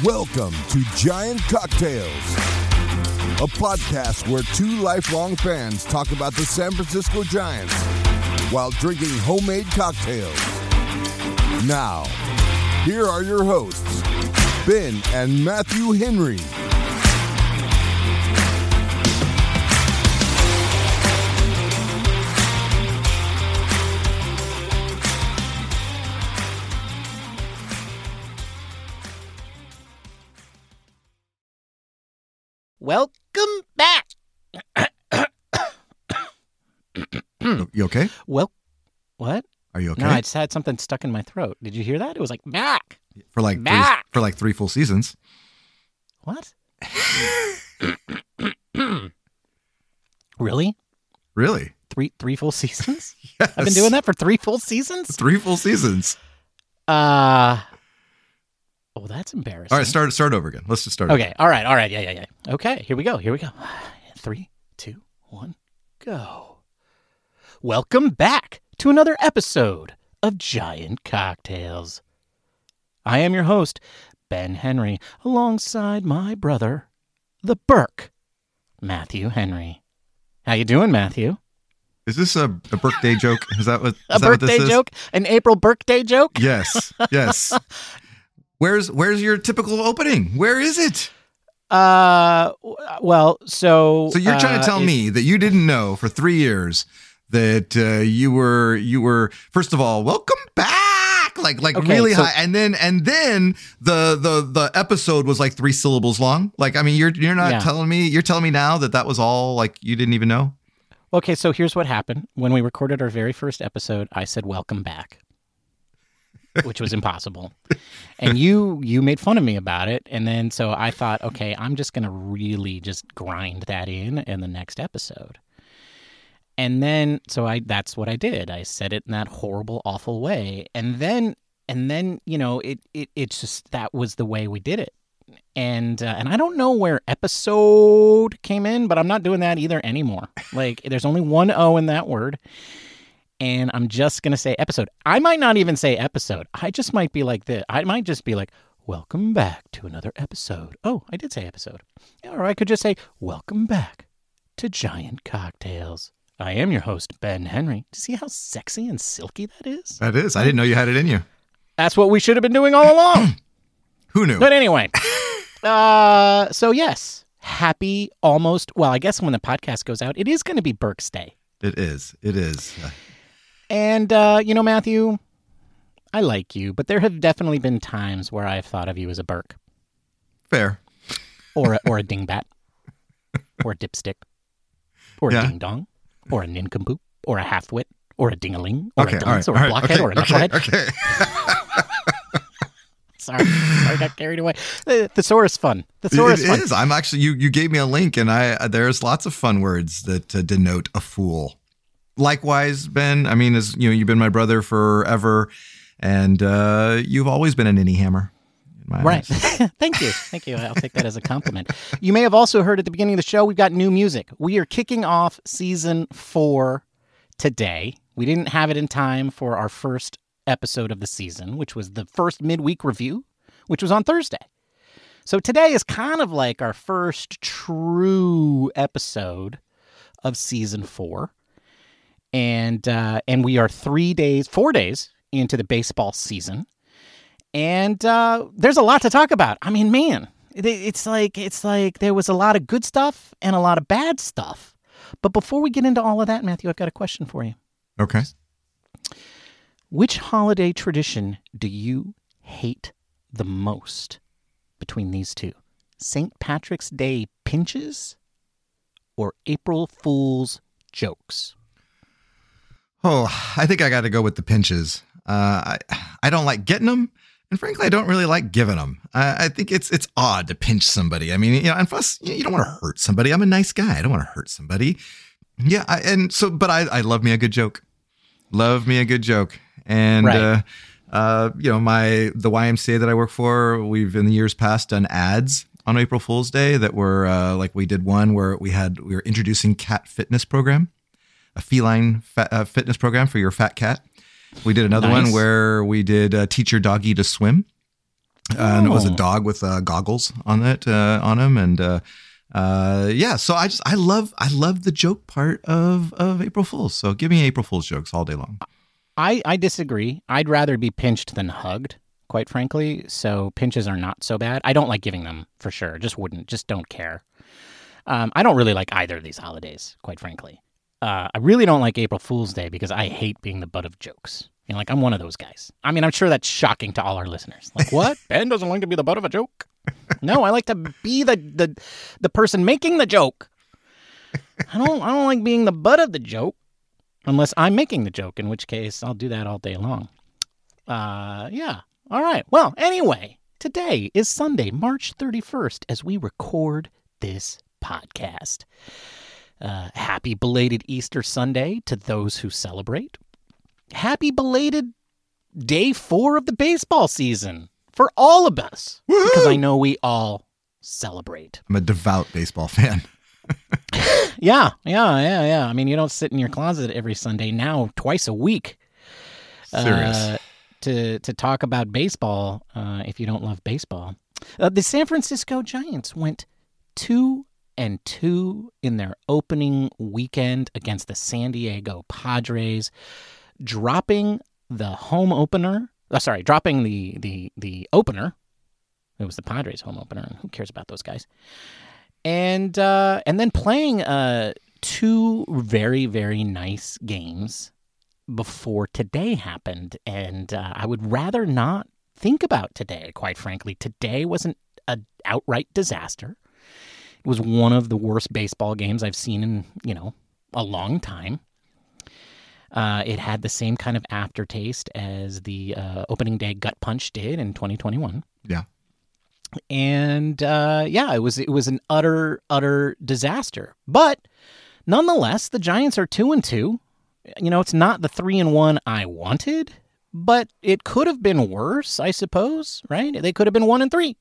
Welcome to Giant Cocktails, a podcast where two lifelong fans talk about the San Francisco Giants while drinking homemade cocktails. Now, here are your hosts, Ben and Matthew Henry. Welcome back. You okay? Well, what? Are you okay? No, I just had something stuck in my throat. Did you hear that? It was like back. for like back. three full seasons. What? Really? Really? Three full seasons? Yes. I've been doing that for 3 full seasons? 3 full seasons. Oh, that's embarrassing. All right, start over again. Let's just start. Okay. All right. Yeah. Okay. Here we go. 3, 2, 1, go. Welcome back to another episode of Giant Cocktails. I am your host, Ben Henry, alongside my brother, the Burke, Matthew Henry. How you doing, Matthew? Is this a birthday joke? Is that what? A birthday joke? An April birthday joke? Yes. Where's your typical opening? Where is it? Well, so you're trying to tell me that you didn't know for 3 years that you were first of all, welcome back, like Okay, really so- high, and then the episode was like 3 syllables long. Like, I mean, you're not Yeah. telling me, you're telling me now that was all like you didn't even know. Okay, so here's what happened. When we recorded our very first episode, I said, welcome back, which was impossible. And you made fun of me about it. And then so I thought, okay, I'm just going to really just grind that in the next episode. And then, that's what I did. I said it in that horrible, awful way. And then, it's just, that was the way we did it. And I don't know where episode came in, but I'm not doing that either anymore. Like, there's only one O in that word. And I'm just going to say episode. I might not even say episode. I just might be like this. I might just be like, welcome back to another episode. Oh, I did say episode. Or I could just say, welcome back to Giant Cocktails. I am your host, Ben Henry. Do you see how sexy and silky that is? That is. I didn't know you had it in you. That's what we should have been doing all along. Who knew? But anyway, so yes, happy almost, well, I guess when the podcast goes out, it is going to be Burke's Day. It is. And, Matthew, I like you, but there have definitely been times where I've thought of you as a Burke. Fair. Or a dingbat. Or a dipstick. Or Yeah. a ding-dong. Or a nincompoop. Or a half-wit. Or a ding-a-ling. Or Okay. a All right. dunce. Or a blockhead. Or a knucklehead. Okay. Sorry, I got carried away. The thesaurus is fun. Thesaurus It fun. is. I'm actually, you gave me a link, and there's lots of fun words that denote a fool. Likewise, Ben, I mean, as you know, you've been my brother forever, and you've always been a ninny hammer. In my Right. eyes. Thank you. I'll take that as a compliment. You may have also heard at the beginning of the show, we've got new music. We are kicking off season 4 today. We didn't have it in time for our first episode of the season, which was the first midweek review, which was on Thursday. So today is kind of like our first true episode of season 4. And we are 4 days into the baseball season. And there's a lot to talk about. I mean, man, it's like there was a lot of good stuff and a lot of bad stuff. But before we get into all of that, Matthew, I've got a question for you. Okay. Which holiday tradition do you hate the most between these two? St. Patrick's Day pinches or April Fool's jokes? Oh, I think I got to go with the pinches. I don't like getting them, and frankly, I don't really like giving them. I think it's odd to pinch somebody. I mean, and plus, you don't want to hurt somebody. I'm a nice guy. I don't want to hurt somebody. Yeah, but I love me a good joke. Love me a good joke. And, Right. The YMCA that I work for, we've in the years past done ads on April Fool's Day that were like we did one where we were introducing cat fitness program, a feline fitness program for your fat cat. We did another Nice. one where we did teach your doggy to swim. And it was a dog with goggles on it on him, and yeah. So I love the joke part of April Fool's. So give me April Fool's jokes all day long. I disagree. I'd rather be pinched than hugged, quite frankly. So pinches are not so bad. I don't like giving them for sure. Just don't care. I don't really like either of these holidays, quite frankly. I really don't like April Fool's Day because I hate being the butt of jokes. You know, like, I'm one of those guys. I mean, I'm sure that's shocking to all our listeners. Like, what? Ben doesn't like to be the butt of a joke? No, I like to be the person making the joke. I don't like being the butt of the joke unless I'm making the joke, in which case I'll do that all day long. Yeah. All right. Well, anyway, today is Sunday, March 31st, as we record this podcast. Happy belated Easter Sunday to those who celebrate. Happy belated day 4 of the baseball season for all of us. Woo-hoo! Because I know we all celebrate. I'm a devout baseball fan. Yeah. I mean, you don't sit in your closet every Sunday, now twice a week. Serious. To talk about baseball if you don't love baseball. The San Francisco Giants went 2-2 in their opening weekend against the San Diego Padres, dropping the home opener. Dropping the opener. It was the Padres' home opener, and who cares about those guys? And then playing 2 very, very nice games before today happened. And I would rather not think about today, quite frankly. Today wasn't an outright disaster. It was one of the worst baseball games I've seen in, a long time. It had the same kind of aftertaste as the opening day gut punch did in 2021. Yeah. And it was an utter disaster. But nonetheless, the Giants are 2-2. It's not the 3-1 I wanted, but it could have been worse, I suppose, right? They could have been 1-3.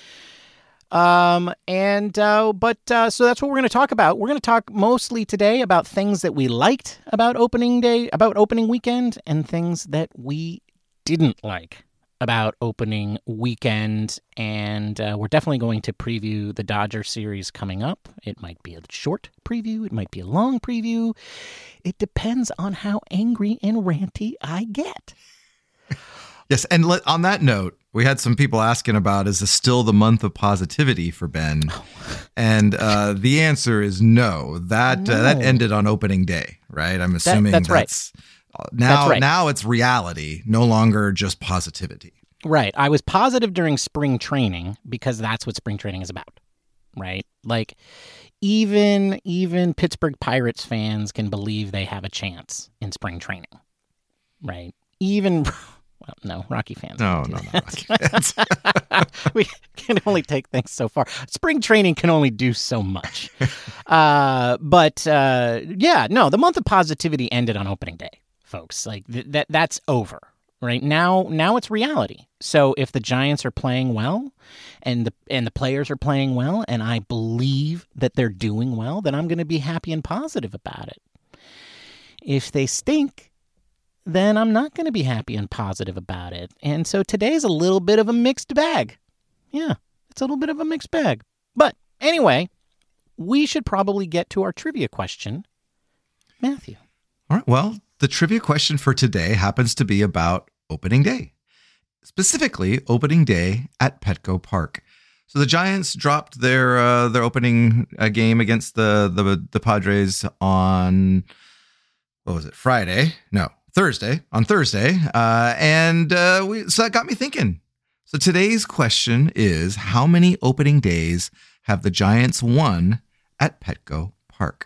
So that's what we're going to talk about. We're going to talk mostly today about things that we liked about opening weekend, and things that we didn't like about opening weekend. And we're definitely going to preview the Dodger series coming up. It might be a short preview. It might be a long preview. It depends on how angry and ranty I get. Yes, and on that note, we had some people asking about, is this still the month of positivity for Ben? And the answer is no. That ended on opening day, right? I'm assuming that's right. Now it's reality, no longer just positivity. Right. I was positive during spring training because that's what spring training is about, right? Like, even Pittsburgh Pirates fans can believe they have a chance in spring training, right? Well, no, Rocky fans. No, not Rocky fans. We can only take things so far. Spring training can only do so much. The month of positivity ended on opening day, folks. Like that's over. Right now it's reality. So if the Giants are playing well, and the players are playing well, and I believe that they're doing well, then I'm going to be happy and positive about it. If they stink, then I'm not going to be happy and positive about it. And so today's a little bit of a mixed bag. Yeah, it's a little bit of a mixed bag. But anyway, we should probably get to our trivia question. Matthew. All right. Well, the trivia question for today happens to be about opening day, specifically opening day at Petco Park. So the Giants dropped their opening game against the Padres on, what was it, Friday? No. Thursday. So that got me thinking. So today's question is, how many opening days have the Giants won at Petco Park?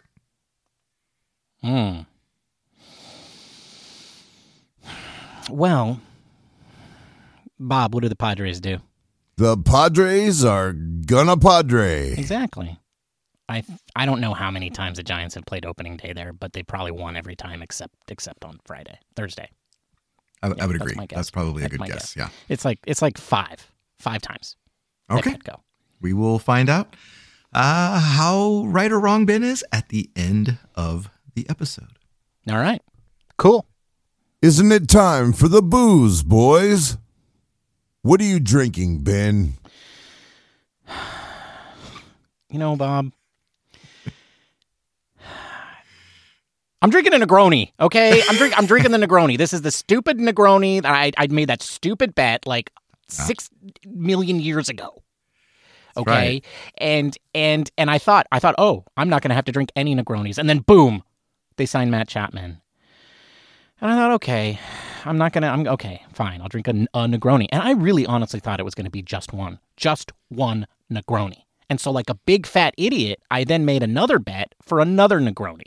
Well, Bob, what do the Padres do? The Padres are gonna Padre. Exactly. I don't know how many times the Giants have played opening day there, but they probably won every time except on Thursday. I would agree. That's probably a good guess. Yeah, it's like five times. Okay, at Petco. We will find out how right or wrong Ben is at the end of the episode. All right, cool. Isn't it time for the booze, boys? What are you drinking, Ben? You know, Bob, I'm drinking a Negroni, okay? I'm drinking the Negroni. This is the stupid Negroni that I made that stupid bet like 6 million years ago. Okay? Right. And I thought, oh, I'm not going to have to drink any Negronis. And then boom, they signed Matt Chapman. And I thought, okay, okay, fine. I'll drink a Negroni. And I really honestly thought it was going to be just one Negroni. And so like a big fat idiot, I then made another bet for another Negroni.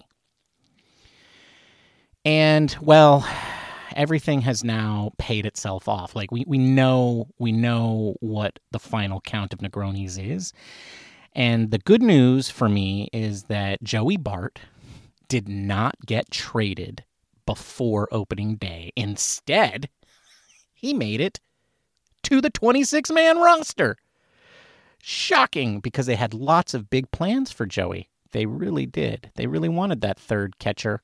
And, well, everything has now paid itself off. Like, we know what the final count of Negronis is. And the good news for me is that Joey Bart did not get traded before opening day. Instead, he made it to the 26-man roster. Shocking, because they had lots of big plans for Joey. They really did. They really wanted that third catcher.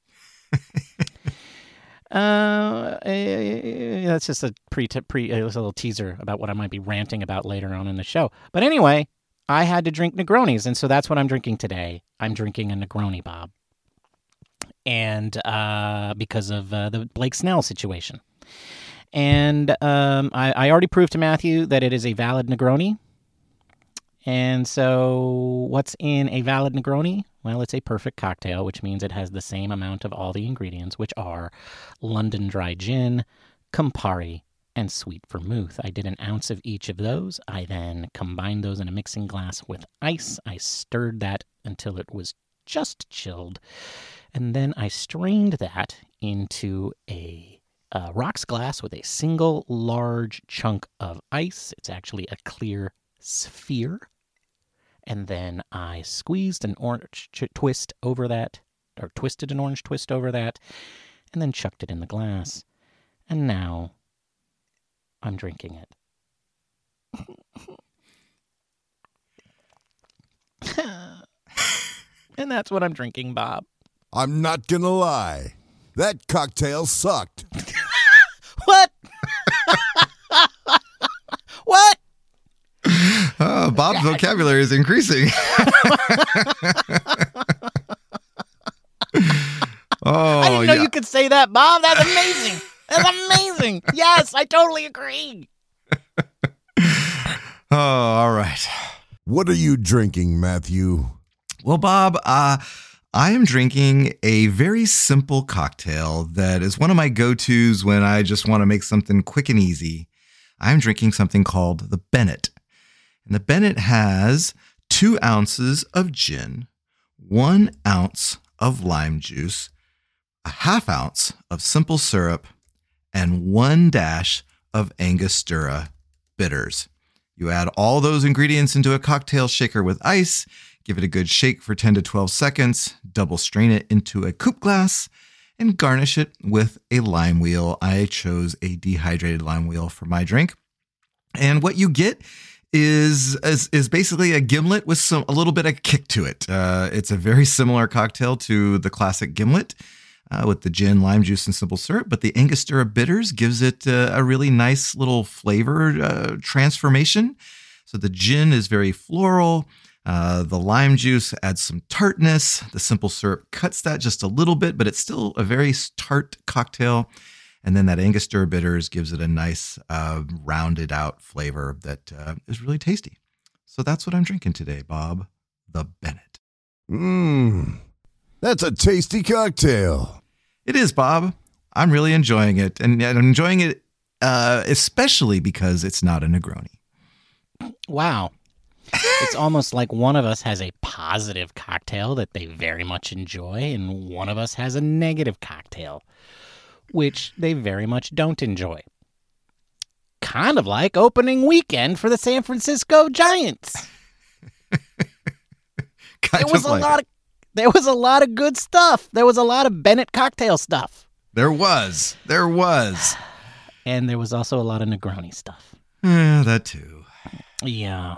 That's just a it was a little teaser about what I might be ranting about later on in the show. But anyway, I had to drink Negronis, and so that's what I'm drinking today. I'm drinking a Negroni, Bob. And because of the Blake Snell situation. And I already proved to Matthew that it is a valid Negroni. And so what's in a valid Negroni? Well, it's a perfect cocktail, which means it has the same amount of all the ingredients, which are London Dry Gin, Campari, and sweet vermouth. I did an ounce of each of those. I then combined those in a mixing glass with ice. I stirred that until it was just chilled. And then I strained that into a rocks glass with a single large chunk of ice. It's actually a clear sphere. And then I squeezed an orange twist over that, or twisted an orange twist over that, and then chucked it in the glass. And now I'm drinking it. And that's what I'm drinking, Bob. I'm not gonna lie. That cocktail sucked. What? What? Bob's vocabulary is increasing. I didn't know you could say that, Bob. That's amazing. That's amazing. Yes, I totally agree. Oh, all right. What are you drinking, Matthew? Well, Bob, I am drinking a very simple cocktail that is one of my go-tos when I just want to make something quick and easy. I'm drinking something called the Bennett. And the Bennett has 2 ounces of gin, 1 ounce of lime juice, a ½ ounce of simple syrup, and 1 dash of Angostura bitters. You add all those ingredients into a cocktail shaker with ice, give it a good shake for 10 to 12 seconds, double strain it into a coupe glass, and garnish it with a lime wheel. I chose a dehydrated lime wheel for my drink. And what you get is basically a gimlet with a little bit of kick to it. It's a very similar cocktail to the classic gimlet with the gin, lime juice, and simple syrup, but the Angostura bitters gives it a really nice little flavor transformation. So the gin is very floral. The lime juice adds some tartness. The simple syrup cuts that just a little bit, but it's still a very tart cocktail. And then that Angostura bitters gives it a nice rounded out flavor that is really tasty. So that's what I'm drinking today, Bob. The Bennett. That's a tasty cocktail. It is, Bob. I'm really enjoying it. And I'm enjoying it especially because it's not a Negroni. Wow. It's almost like one of us has a positive cocktail that they very much enjoy, and one of us has a negative cocktail, which they very much don't enjoy. Kind of like opening weekend for the San Francisco Giants. There was a lot of good stuff. There was a lot of Bennett cocktail stuff. There was. And there was also a lot of Negroni stuff. That too. Yeah.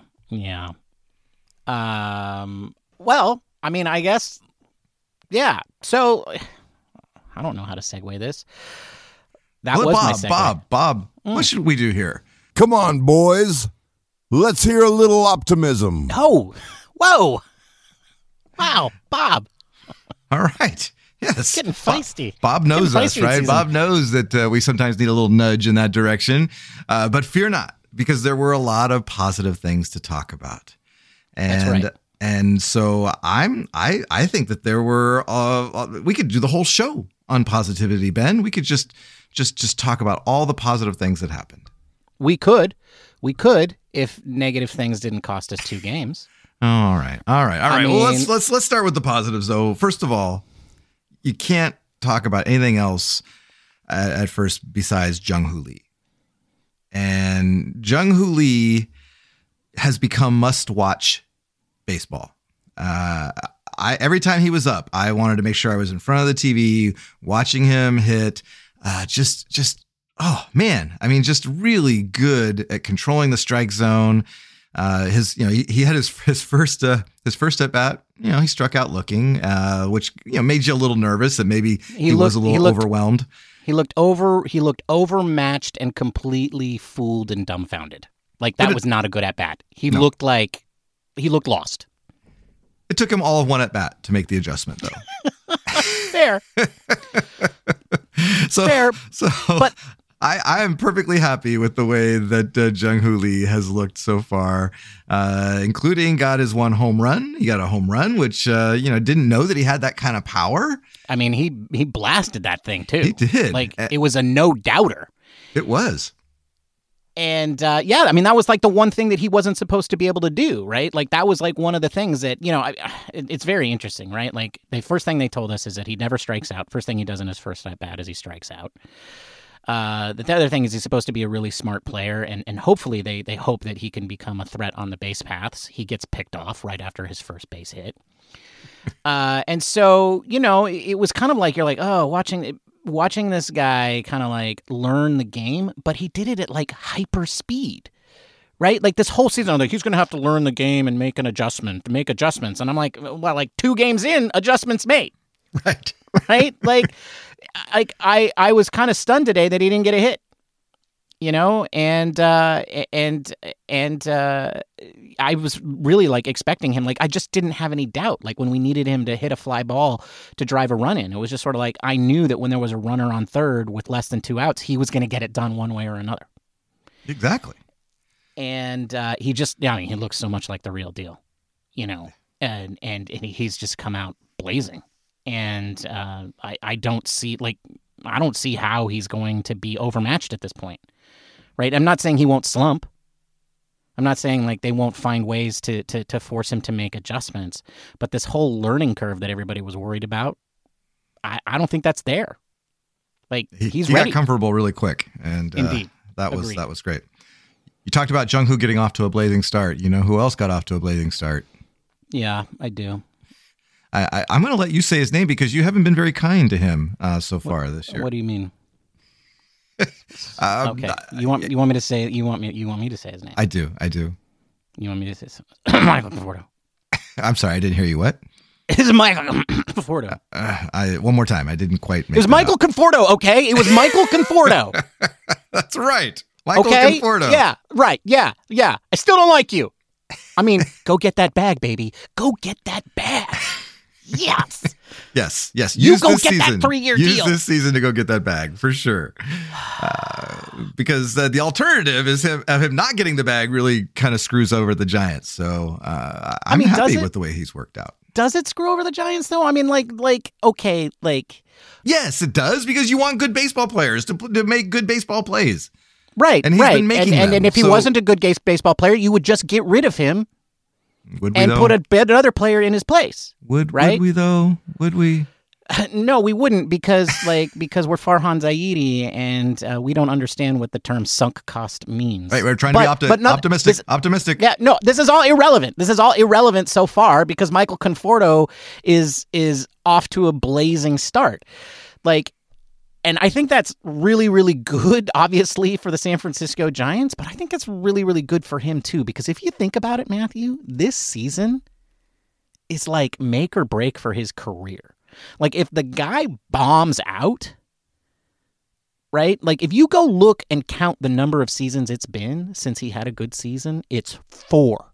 Well, I mean, I guess, yeah. So, I don't know how to segue this. That was my segue. Bob, what should we do here? Come on, boys. Let's hear a little optimism. Oh, whoa. Wow, Bob. All right. Yes. Getting feisty. Bob knows us, right? Season. Bob knows that we sometimes need a little nudge in that direction. But fear not, because there were a lot of positive things to talk about. And, That's right. And so I think that there were we could do the whole show on positivity, Ben. We could just talk about all the positive things that happened. We could if negative things didn't cost us 2 games. All right. I Well, mean- let's start with the positives, though. First of all, you can't talk about anything else at first besides Jung-Hoo Lee. And Jung-Hoo Lee has become must-watch baseball. Every time he was up, I wanted to make sure I was in front of the TV watching him hit. Oh man, I mean, just really good at controlling the strike zone. He had his first at bat. He struck out looking, which made you a little nervous that maybe he was a little overwhelmed. He looked overmatched and completely fooled and dumbfounded. Like that was not a good at bat. He looked lost. It took him all of one at bat to make the adjustment, though. Fair. Fair. But I am perfectly happy with the way that Jung-Hoo Lee has looked so far, including got his 1 home run. He got a home run, which, didn't know that he had that kind of power. I mean, he blasted that thing, too. He did. Like, it was a no-doubter. It was. And, I mean, that was like the one thing that he wasn't supposed to be able to do, right? Like, that was like one of the things that, it's very interesting, right? Like, the first thing they told us is that he never strikes out. First thing he does in his first at bat is he strikes out. The other thing is he's supposed to be a really smart player, and hopefully they hope that he can become a threat on the base paths. He gets picked off right after his first base hit. And so, it was kind of like, you're like, oh, watching this guy kind of like learn the game, but he did it at like hyper speed, right? Like this whole season, like he's going to have to learn the game and make adjustments. And I'm like, well, like 2 games in, adjustments made. Right. Right? Like I was kind of stunned today that he didn't get a hit, and I was really like expecting him. Like I just didn't have any doubt. Like when we needed him to hit a fly ball to drive a run in, it was just sort of like I knew that when there was a runner on third with less than 2 outs, he was going to get it done one way or another. Exactly. And he looks so much like the real deal, and he's just come out blazing. And I don't see how he's going to be overmatched at this point, right? I'm not saying he won't slump. I'm not saying like they won't find ways to force him to make adjustments, but this whole learning curve that everybody was worried about, I don't think that's there. Like he's ready. Got comfortable really quick, and Indeed. that was great. You talked about Jung-Hoo getting off to a blazing start. You know who else got off to a blazing start? Yeah, I do. I'm going to let you say his name because you haven't been very kind to him so far this year. What do you mean? Okay, you want me to say? You want me to say his name? I do. You want me to say Michael Conforto? I'm sorry, I didn't hear you. What? It's Michael Conforto. One more time. I didn't quite make it. Was Michael Conforto? Okay, it was Michael Conforto. That's right, Michael okay? Conforto. Yeah, right. Yeah. I still don't like you. I mean, go get that bag, baby. Go get that bag. Yes. Yes. You go get that 3-year deal. Use this season to go get that bag for sure. Because the alternative is him not getting the bag really kind of screws over the Giants. So I'm happy with the way he's worked out. Does it screw over the Giants though? I mean, okay. Yes, it does because you want good baseball players to make good baseball plays. Right. And he's been making them. And if he wasn't a good baseball player, you would just get rid of him. Would we, and though? Put another player in his place. Would we though? Would we? No, we wouldn't because we're Farhan Zaidi and we don't understand what the term sunk cost means. Right, we're trying to be optimistic. Yeah, no, this is all irrelevant. This is all irrelevant so far because Michael Conforto is off to a blazing start. And I think that's really, really good, obviously, for the San Francisco Giants, but I think it's really, really good for him, too, because if you think about it, Matthew, this season is like make or break for his career. Like, if the guy bombs out, right? Like, if you go look and count the number of seasons it's been since he had a good season, it's 4.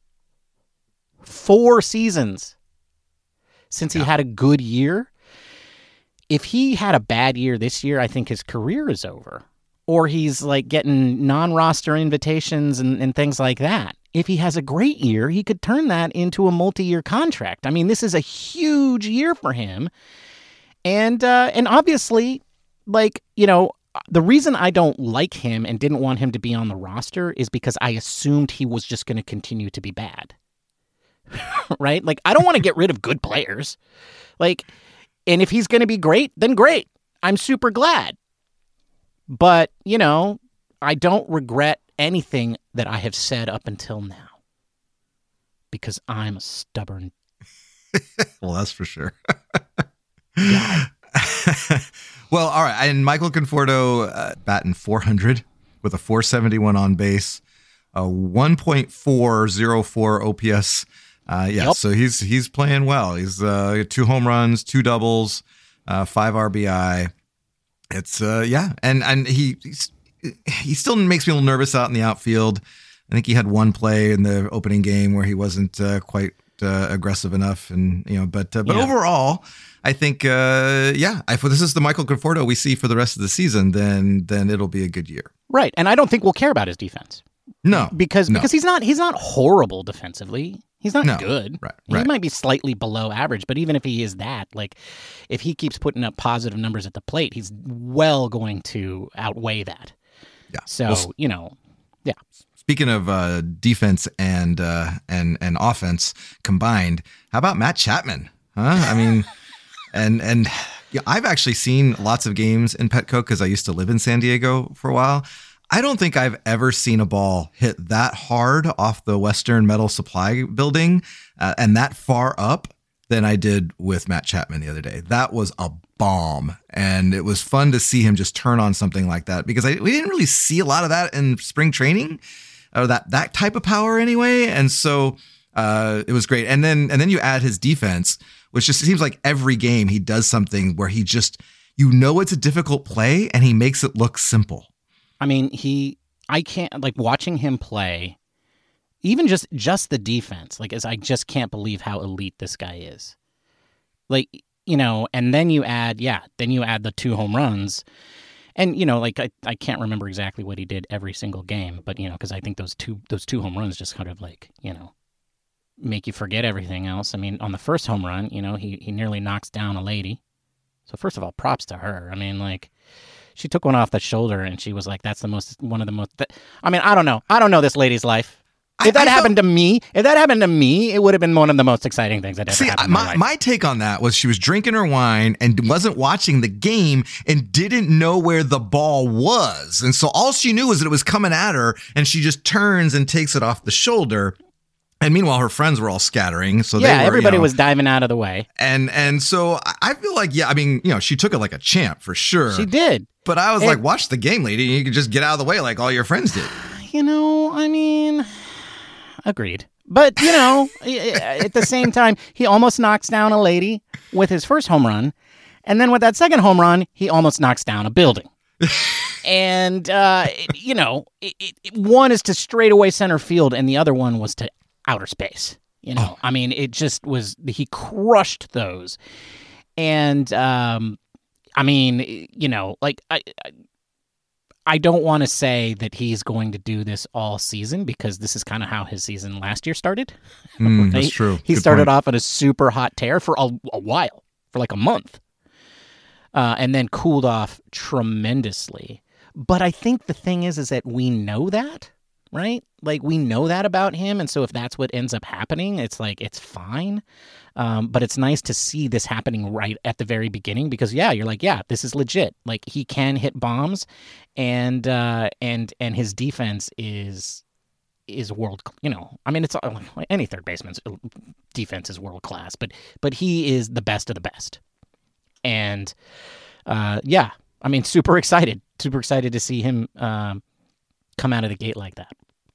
4 seasons since he had a good year. If he had a bad year this year, I think his career is over. Or he's like getting non-roster invitations and things like that. If he has a great year, he could turn that into a multi-year contract. I mean, this is a huge year for him. And obviously, like, you know, the reason I don't like him and didn't want him to be on the roster is because I assumed he was just going to continue to be bad. Right? Like, I don't want to get rid of good players. Like, and if he's going to be great, then great. I'm super glad. But, you know, I don't regret anything that I have said up until now. Because I'm a stubborn. Well, that's for sure. guy. Well, all right. And Michael Conforto batting .400 with a .471 on base, a 1.404 OPS. So he's playing well. He's 2 home runs, 2 doubles, 5 RBI. It's and he still makes me a little nervous out in the outfield. I think he had one play in the opening game where he wasn't quite aggressive enough, and but overall, I think if this is the Michael Conforto we see for the rest of the season, then it'll be a good year. Right, and I don't think we'll care about his defense. No, because he's not horrible defensively. He's not good. Right. He might be slightly below average, but even if he is that, like, if he keeps putting up positive numbers at the plate, he's well going to outweigh that. Yeah. So, yeah. Speaking of defense and offense combined, how about Matt Chapman? Huh? I mean, and I've actually seen lots of games in Petco because I used to live in San Diego for a while. I don't think I've ever seen a ball hit that hard off the Western Metal Supply building and that far up than I did with Matt Chapman the other day. That was a bomb, and it was fun to see him just turn on something like that because we didn't really see a lot of that in spring training, or that type of power anyway. And so it was great. And then you add his defense, which just seems like every game he does something where he just, it's a difficult play and he makes it look simple. I mean, I can't, like, watching him play, even just the defense, like, I just can't believe how elite this guy is. Like, and then you add the 2 home runs. And, like, I can't remember exactly what he did every single game, but, because I think those two home runs just kind of, like, make you forget everything else. I mean, on the first home run, he nearly knocks down a lady. So first of all, props to her. I mean, like, she took one off the shoulder and she was like, that's one of the most, I mean, I don't know. I don't know this lady's life. If that happened to me, it would have been one of the most exciting things that ever happened in my life. My take on that was she was drinking her wine and wasn't watching the game and didn't know where the ball was. And so all she knew was that it was coming at her, and she just turns and takes it off the shoulder. And meanwhile, her friends were all scattering. So everybody was diving out of the way. And so I feel like, she took it like a champ for sure. She did. But I was like, watch the game, lady. You can just get out of the way like all your friends did. I mean, agreed. But, at the same time, he almost knocks down a lady with his first home run. And then with that second home run, he almost knocks down a building. And, one is to straightaway center field and the other one was to outer space. I mean, it just was, he crushed those. And, I mean, like, I don't want to say that he's going to do this all season because this is kind of how his season last year started. Right? That's true. He started off at a super hot tear for a while, for like a month, and then cooled off tremendously. But I think the thing is that we know that, right? Like, we know that about him. And so if that's what ends up happening, it's like, it's fine. But it's nice to see this happening right at the very beginning because, you're like, this is legit. Like, he can hit bombs, and his defense is world. I mean, it's any third baseman's defense is world class, but he is the best of the best. And I mean, super excited to see him come out of the gate like that.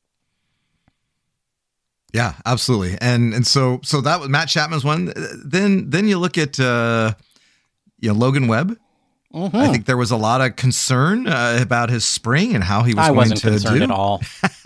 Yeah, absolutely. And so that was Matt Chapman's one. Then you look at Logan Webb, Mm-hmm. I think there was a lot of concern about his spring and how he was I going wasn't to concerned do. at all.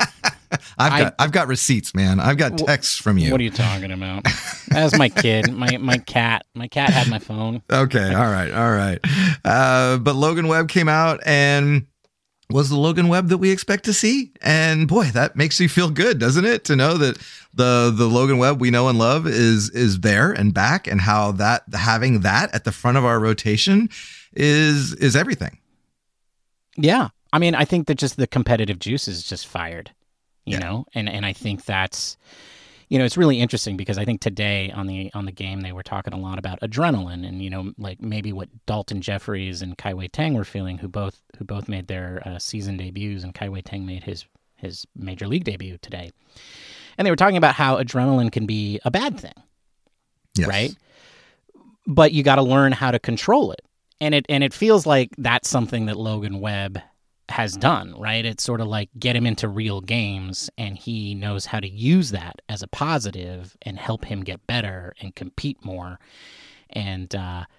I've got receipts, man. I've got texts from you. What are you talking about? As my kid, my cat had my phone. Okay, all right. But Logan Webb came out and was the Logan Webb that we expect to see. And boy, that makes you feel good, doesn't it? To know that the Logan Webb we know and love is there and back, and how that having that at the front of our rotation is everything. Yeah. I mean, I think that just the competitive juice is just fired, you know, and I think that's, you know, it's really interesting because I think today on the game they were talking a lot about adrenaline and, you know, like maybe what Dalton Jeffries and Kai Wei Tang were feeling, who both made their season debuts, and Kai Wei Tang made his major league debut today. And they were talking about how adrenaline can be a bad thing, right? But you got to learn how to control it. And it feels like that's something that Logan Webb has done, right? It's sort of like get him into real games, and he knows how to use that as a positive and help him get better and compete more. And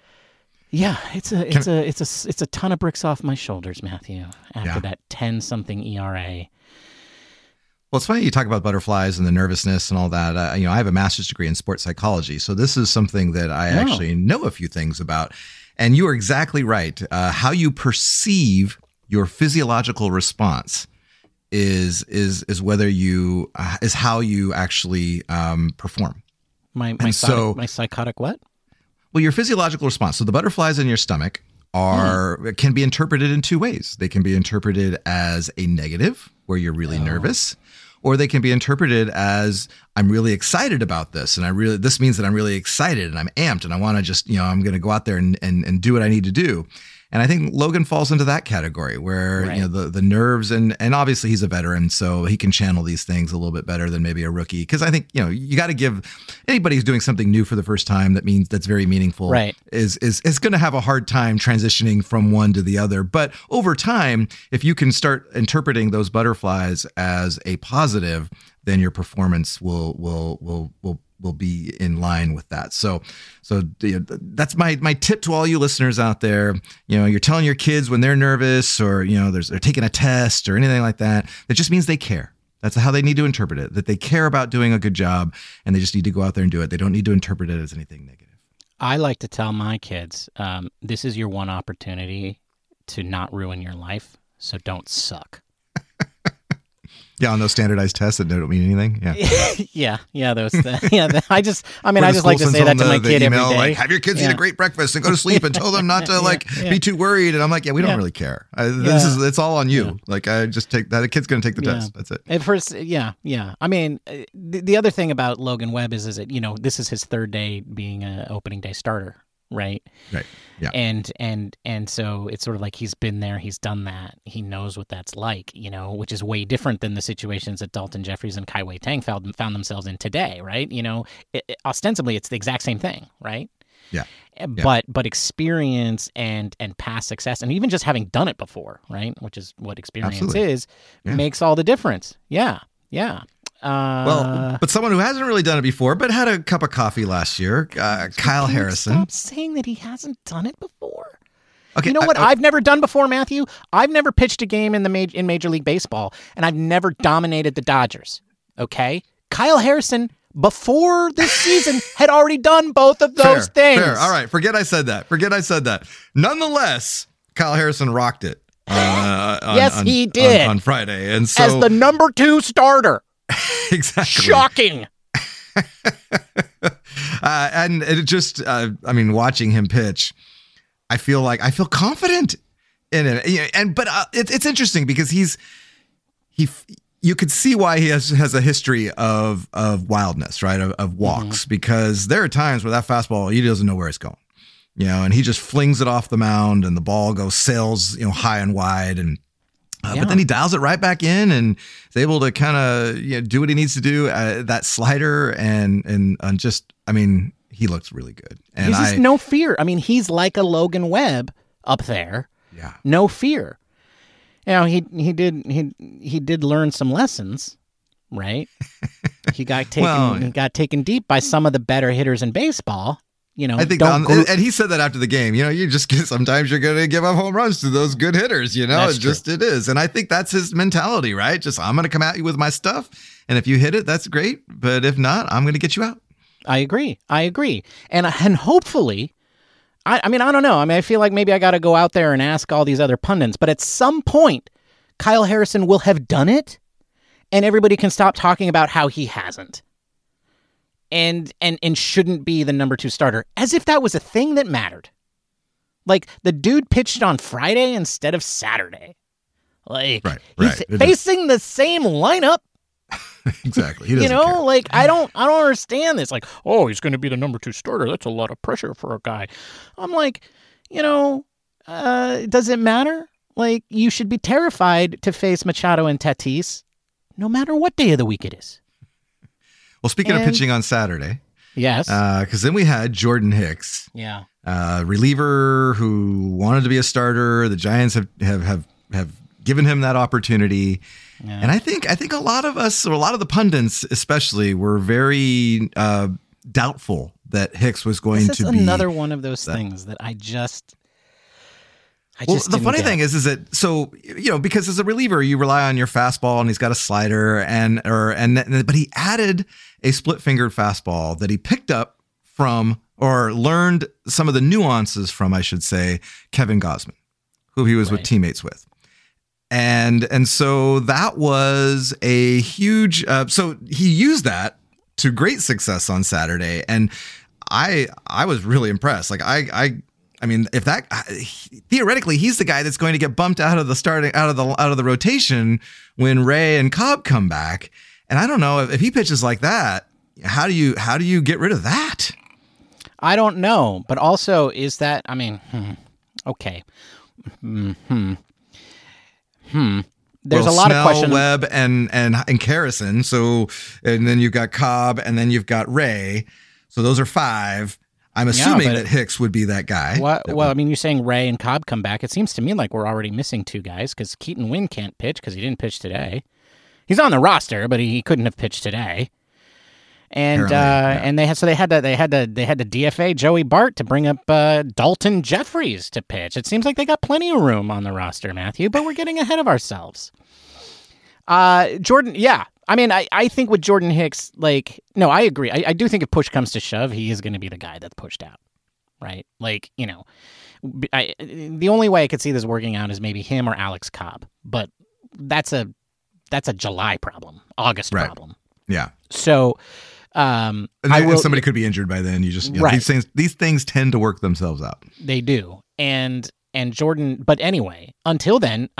it's a ton of bricks off my shoulders, Matthew. After that 10-something ERA. Well, it's funny you talk about butterflies and the nervousness and all that. I have a master's degree in sports psychology, so this is something that I actually know a few things about. And you are exactly right. How you perceive your physiological response is whether you is how you actually perform. My psychotic what? Well, your physiological response. So the butterflies in your stomach can be interpreted in two ways. They can be interpreted as a negative, where you're really nervous, or they can be interpreted as I'm really excited about this, and this means that I'm really excited and I'm amped and I want to just, I'm going to go out there and do what I need to do. And I think Logan falls into that category where, the nerves and obviously he's a veteran, so he can channel these things a little bit better than maybe a rookie. Because I think, you got to give anybody who's doing something new for the first time that's very meaningful, right, is going to have a hard time transitioning from one to the other. But over time, if you can start interpreting those butterflies as a positive, then your performance will be in line with that. So that's my tip to all you listeners out there. You're telling your kids when they're nervous or, they're taking a test or anything like that, that just means they care. That's how they need to interpret it, that they care about doing a good job and they just need to go out there and do it. They don't need to interpret it as anything negative. I like to tell my kids, this is your one opportunity to not ruin your life. So don't suck. Yeah, on those standardized tests that don't mean anything. Yeah, those. I just like to say that to my kid every day. Like, have your kids eat a great breakfast and go to sleep, and tell them not to be too worried. And I'm like, we don't really care. It's all on you. Yeah. Like, I just take that. The kid's going to take the test. That's it. At first, I mean, the other thing about Logan Webb is that this is his third day being an opening day starter. Right. Yeah. And so it's sort of like he's been there, he's done that, he knows what that's like, which is way different than the situations that Dalton Jeffries and Kai Wei Tang found themselves in today, right? Ostensibly it's the exact same thing, right? Yeah. But experience and past success, and even just having done it before, right? Which is what experience is, makes all the difference. Yeah. But someone who hasn't really done it before, but had a cup of coffee last year, Kyle Harrison. Stop saying that he hasn't done it before. Okay, you know what I've never done before, Matthew? I've never pitched a game in Major League Baseball, and I've never dominated the Dodgers. Okay, Kyle Harrison before this season had already done both of those things. Fair. All right, forget I said that. Nonetheless, Kyle Harrison rocked it. He did on Friday, and so as the number 2 starter. Exactly. Shocking. And it just, watching him pitch, I feel confident in it. But it's interesting because you could see why he has a history of wildness, right? Of walks, because there are times where that fastball, he doesn't know where it's going, and he just flings it off the mound and the ball sails, high and wide and, but then he dials it right back in and is able to kind of do what he needs to do. That slider and just, he looks really good. And he's just no fear. He's like a Logan Webb up there. Yeah, no fear. He did learn some lessons, right? He got taken deep by some of the better hitters in baseball. I think, and he said that after the game. Sometimes you're going to give up home runs to those good hitters. It is, and I think that's his mentality, right? Just I'm going to come at you with my stuff, and if you hit it, that's great. But if not, I'm going to get you out. I agree, and hopefully, I don't know. I feel like maybe I got to go out there and ask all these other pundits, but at some point, Kyle Harrison will have done it, and everybody can stop talking about how he hasn't. And shouldn't be the number 2 starter, as if that was a thing that mattered. Like, the dude pitched on Friday instead of Saturday. Like, he's facing the same lineup. Exactly. He doesn't care. Like, I don't understand this. Like, oh, he's going to be the number 2 starter. That's a lot of pressure for a guy. I'm like, does it matter? Like, you should be terrified to face Machado and Tatis, no matter what day of the week it is. Well, speaking of pitching on Saturday, yes, because then we had Jordan Hicks, reliever who wanted to be a starter. The Giants have given him that opportunity, and I think a lot of us, or a lot of the pundits especially, were very doubtful that Hicks was going to be another one of those things that I just. The funny thing is that, so, because as a reliever, you rely on your fastball, and he's got a slider, but he added a split-fingered fastball that he picked up from, or learned some of the nuances from, I should say, Kevin Gausman, who he was with teammates with. And so that was a huge, so he used that to great success on Saturday. And I was really impressed. Like, I mean, if that theoretically, he's the guy that's going to get bumped out of the rotation when Ray and Cobb come back. And I don't know if he pitches like that. How do you get rid of that? I don't know, but also is that okay. There's a lot Snell, of questions. Webb and Karrasin. So, and then you've got Cobb, and then you've got Ray. So those are 5. I'm assuming that Hicks would be that guy. You're saying Ray and Cobb come back. It seems to me like we're already missing 2 guys because Keaton Winn can't pitch because he didn't pitch today. He's on the roster, but he couldn't have pitched today. And they had to DFA Joey Bart to bring up Dalton Jeffries to pitch. It seems like they got plenty of room on the roster, Matthew, but we're getting ahead of ourselves. Jordan, yeah. I think with Jordan Hicks, no, I agree. I do think if push comes to shove, he is going to be the guy that's pushed out, right? The only way I could see this working out is maybe him or Alex Cobb, but that's a July problem, August problem. Yeah. So, somebody could be injured by then. You just these things tend to work themselves out. They do, and Jordan. But anyway, until then,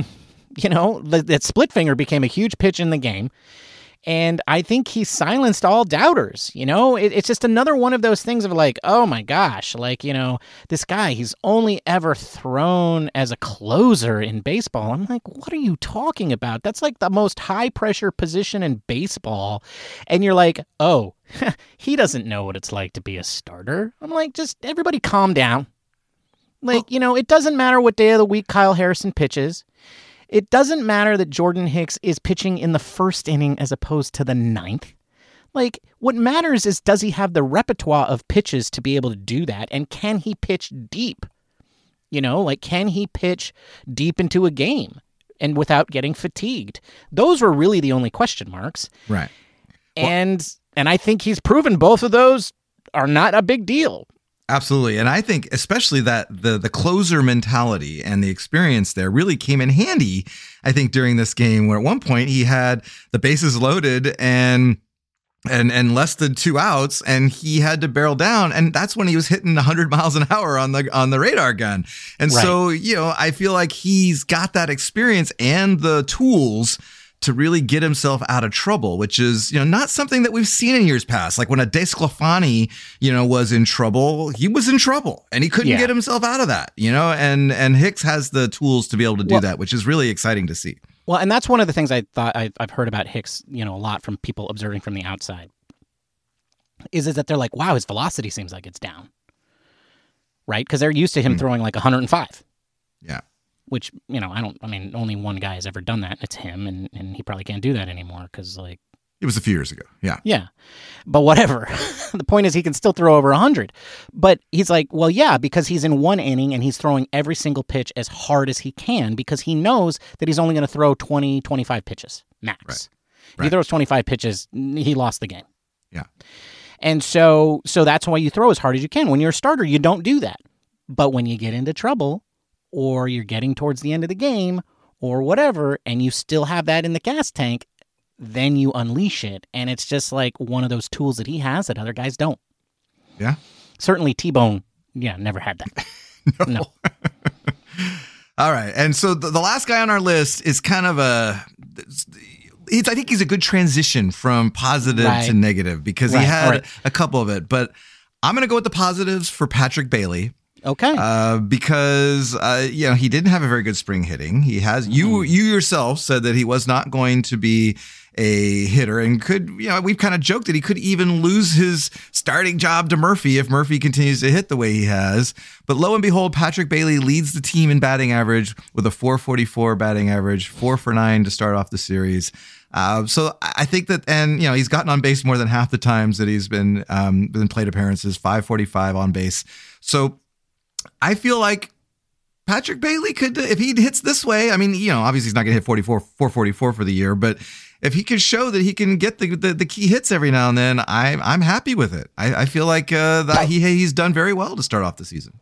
that split finger became a huge pitch in the game. And I think he silenced all doubters. It's just another one of those things of like, oh my gosh, this guy, he's only ever thrown as a closer in baseball. I'm like, what are you talking about? That's like the most high pressure position in baseball. And you're like, oh, he doesn't know what it's like to be a starter. I'm like, just everybody calm down. It doesn't matter what day of the week Kyle Harrison pitches. It doesn't matter that Jordan Hicks is pitching in the first inning as opposed to the 9th. What matters is, does he have the repertoire of pitches to be able to do that? And can he pitch deep? Can he pitch deep into a game and without getting fatigued? Those were really the only question marks. Right. And I think he's proven both of those are not a big deal. Absolutely. And I think especially that the closer mentality and the experience there really came in handy, I think, during this game, where at one point he had the bases loaded and less than 2 outs, and he had to barrel down. And that's when he was hitting 100 miles an hour on the radar gun. And so, I feel like he's got that experience and the tools to really get himself out of trouble, which is, not something that we've seen in years past. Like when a DeSclafani, was in trouble, he was in trouble and he couldn't get himself out of that, and Hicks has the tools to be able to do that, which is really exciting to see. Well, and that's one of the things I thought I've heard about Hicks, a lot from people observing from the outside, is that they're like, wow, his velocity seems like it's down. Right? Because they're used to him throwing like 105. Yeah. Which, only one guy has ever done that. It's him, and he probably can't do that anymore because, It was a few years ago. Yeah. Yeah. But whatever. The point is he can still throw over 100. But he's like, well, yeah, because he's in one inning and he's throwing every single pitch as hard as he can because he knows that he's only going to throw 20, 25 pitches max. Right. If he throws 25 pitches, he lost the game. Yeah. And so that's why you throw as hard as you can. When you're a starter, you don't do that. But when you get into trouble or you're getting towards the end of the game or whatever, and you still have that in the gas tank, then you unleash it. And it's just like one of those tools that he has that other guys don't. Yeah. Certainly T-Bone, never had that. No. All right. And so the last guy on our list is kind of I think he's a good transition from positive to negative because he had a couple of it. But I'm going to go with the positives for Patrick Bailey. Okay. Because he didn't have a very good spring hitting. He has you yourself said that he was not going to be a hitter and we've kind of joked that he could even lose his starting job to Murphy if Murphy continues to hit the way he has. But lo and behold, Patrick Bailey leads the team in batting average with a 444 batting average, 4 for 9 to start off the series. So I think that, and he's gotten on base more than half the times that he's been plate appearances, 545 on base. So I feel like Patrick Bailey could, if he hits this way, I mean, obviously he's not going to hit 444 for the year, but if he can show that he can get the key hits every now and then, I'm happy with it. I feel like that he's done very well to start off the season.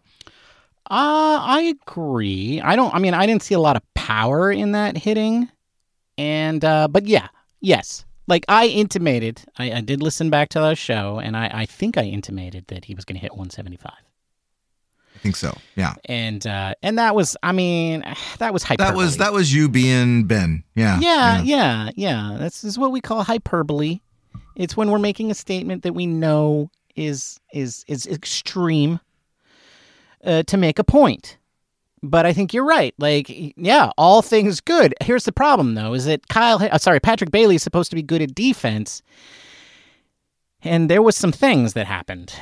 I agree. I didn't see a lot of power in that hitting, and but yes. Like I intimated, I did listen back to the show, and I think I intimated that he was going to hit 175. I think so. Yeah. And that was, that was hyperbole. That was you being Ben. Yeah. Yeah. This is what we call hyperbole. It's when we're making a statement that we know is extreme to make a point. But I think you're right. Like, yeah, all things good. Here's the problem, though, is that Patrick Bailey is supposed to be good at defense. And there was some things that happened.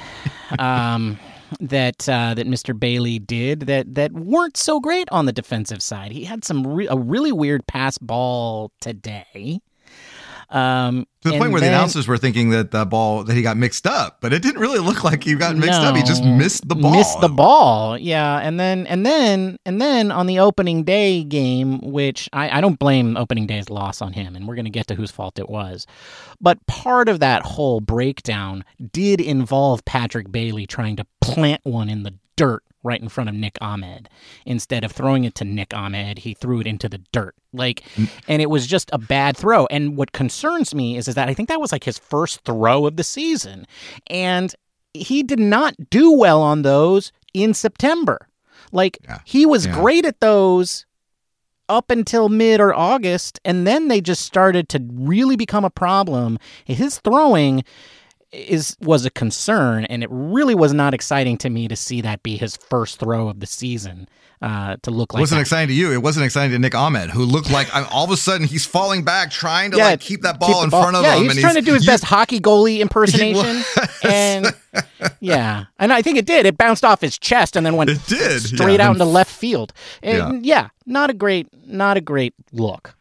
That Mr. Bailey did that weren't so great on the defensive side. He had a really weird pass ball today. To the point where the announcers were thinking that the ball that he got mixed up, but it didn't really look like he got mixed up. He just missed the ball. Yeah, and then on the opening day game, which I don't blame opening day's loss on him, and we're going to get to whose fault it was. But part of that whole breakdown did involve Patrick Bailey trying to plant one in the dirt right in front of Nick Ahmed. Instead of throwing it to Nick Ahmed, he threw it into the dirt. And it was just a bad throw. And what concerns me is that I think that was like his first throw of the season. And he did not do well on those in September. He was great at those up until mid or August, and then they just started to really become a problem. His throwing was a concern, and it really was not exciting to me to see that be his first throw of the season. To look like it wasn't exciting to you. It wasn't exciting to Nick Ahmed, who looked like all of a sudden he's falling back, trying to keep that ball in front of him. He's trying to do his best hockey goalie impersonation, and I think it did. It bounced off his chest and then went straight out into left field. And not a great look.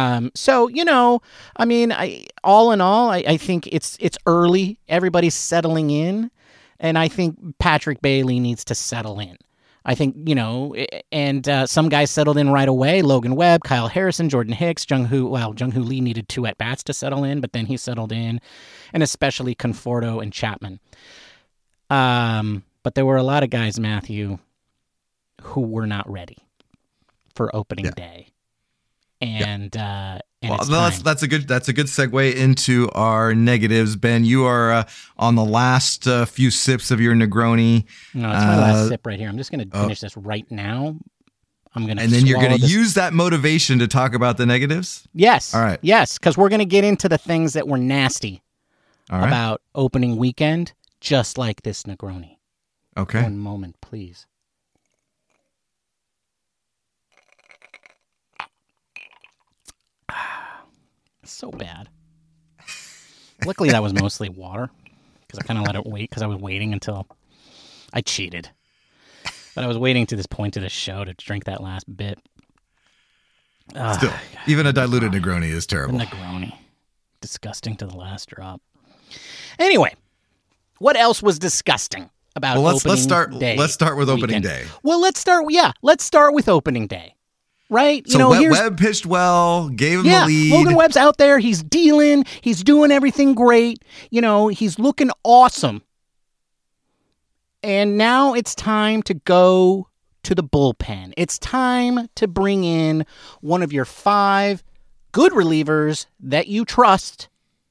All in all, I think it's early. Everybody's settling in, and I think Patrick Bailey needs to settle in. I think, some guys settled in right away. Logan Webb, Kyle Harrison, Jordan Hicks, Jung-Hoo Lee needed 2 at-bats to settle in, but then he settled in, and especially Conforto and Chapman. But there were a lot of guys, Matthew, who were not ready for opening day. And that's a good segue into our negatives. Ben, you are on the last few sips of your Negroni. No, it's my last sip right here. I'm just going to finish this right now. And then you're going to use that motivation to talk about the negatives? Yes. All right. Yes, because we're going to get into the things that were nasty about opening weekend, just like this Negroni. Okay. One moment, please. So bad. Luckily, that was mostly water because I kind of let it wait because I was waiting until I cheated. But I was waiting to this point of the show to drink that last bit. Still, even a diluted Negroni is terrible. Negroni. Disgusting to the last drop. Anyway, what else was disgusting about opening day? Let's start with opening day. Well, let's start with opening day. Right? So Webb pitched well, gave him the lead. Logan Webb's out there. He's dealing. He's doing everything great. He's looking awesome. And now it's time to go to the bullpen. It's time to bring in one of your 5 good relievers that you trust.